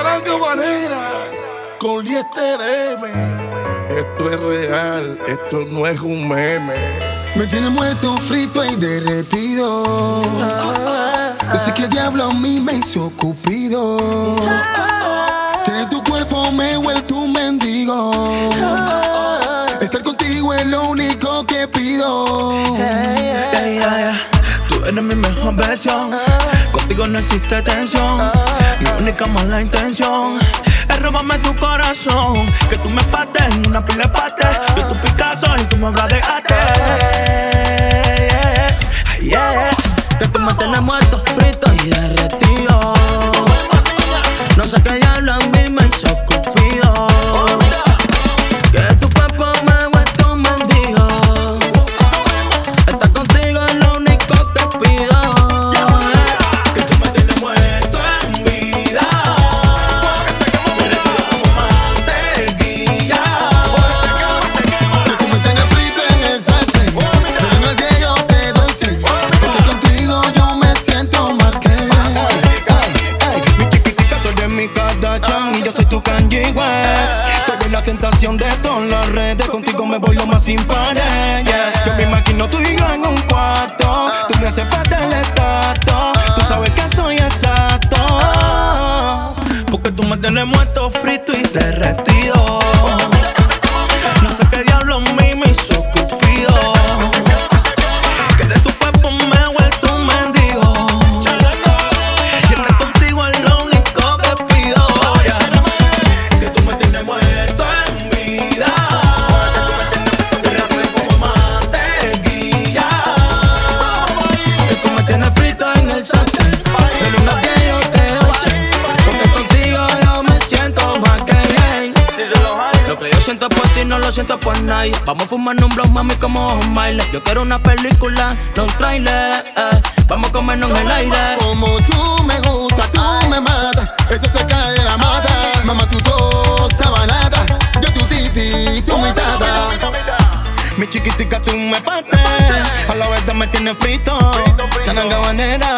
Charanga Manera con Liester M. Esto es real, esto no es un meme. Me tiene muerto, frito y derretido. Yo sé que el diablo a mí me hizo cupido. Que de tu cuerpo me he vuelto un mendigo. Estar contigo es lo único que pido. Tú eres mi mejor versión. Contigo no existe tensión. Mi única mala intención es robarme tu corazón. Que tú me pates en una pila de pate. Yo tu Picasso y tú me hablas de arte. Que tú me tienes muerto, frito y derretido. No sé qué diablo a mí me hizo cupido. Que de tu cuerpo me he vuelto un mendigo. Estar contigo es lo único que pido. Que tú me tienes muerto en vida. Me retiro como mantequilla. Que tú me tienes frito en el sartén. Pero no es que yo te doy sin. Porque contigo yo me siento más que bien. Mi chiquitica, tú eres mi Kardashian y yo soy tu Kanye West. Tú eres la tentación de todas las redes. Contigo me voy lo más sin pared, yeah. Yo me imagino tú y yo en un cuarto. Tú me haces parte del estatus. Tú sabes que soy exacto. Porque tú me tienes muerto, frito y derretido. No sé qué diablo a mí me hizo cupido. Que de tu cuerpo me he vuelto un mendigo. Y estar contigo es lo único que pido, yeah. Que tú me tienes muerto en vida. Te retiro como mantequilla. Que tú me tienes frito en el sartén. De luna que yo te doy cien. Porque contigo yo me siento más que bien. Lo que yo siento por ti no lo siento por nadie. Vamos a fumar un blow, mami, como un baile. Yo quiero una película, no un trailer, Vamos a comernos en el aire. Como tú me gusta, tú me matas. Eso se cae de la mata. Mamá, tu cosa balata. Yo tu titi, tú mi tata. Mi chiquitica, tú me partes. A la verdad me tienes frito. Charanga Manera.